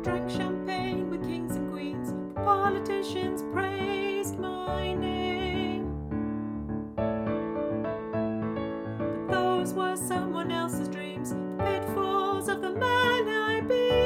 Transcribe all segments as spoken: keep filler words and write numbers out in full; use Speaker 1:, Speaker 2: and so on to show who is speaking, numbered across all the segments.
Speaker 1: drank champagne with kings and queens. The politicians praised my name, but those were someone else's dreams, the pitfalls of the man I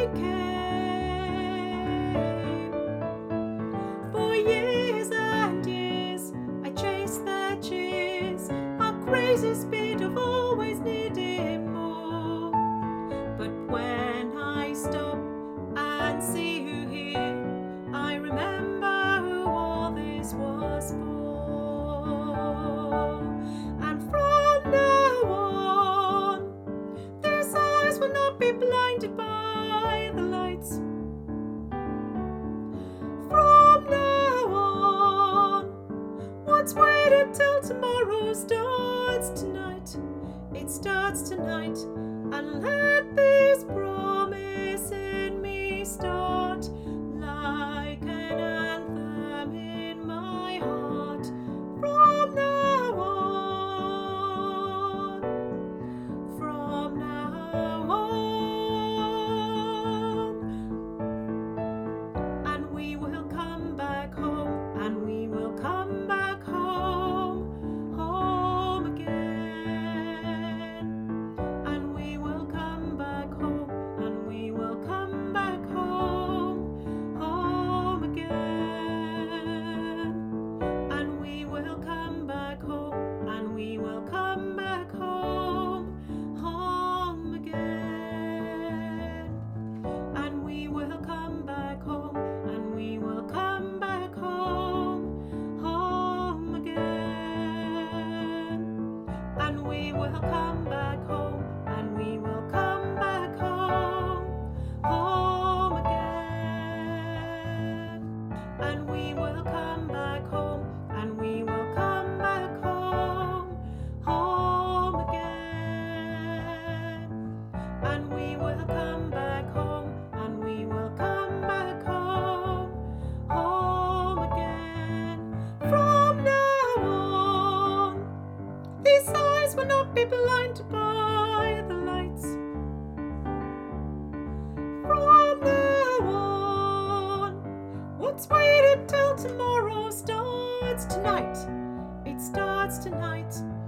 Speaker 1: became. For years and years I chased their cheers, our crazy speed of always needing more. But when I stop and see who here, I remember who all this was for. And from now on, these eyes will not be blinded by the lights. From now on, what's waited till tomorrow starts tonight. It starts tonight, and let this promise in me start like an anthem in my heart. From now on, from now on, and we will come back home, and we will come back home, home again. And we will come back home, and we will come back home, home again. And we will come back home, and we will come back home, home again. And we will come back home, and we will come back home, home again. And we will come back home, and we will come back home, home again. And we will come back home, and we will come back home, home again. And we will come back home, and we will come back home, home again. From now on, these eyes will not be blinded by the lights. From now on, what's waited till tomorrow starts tonight. It starts tonight.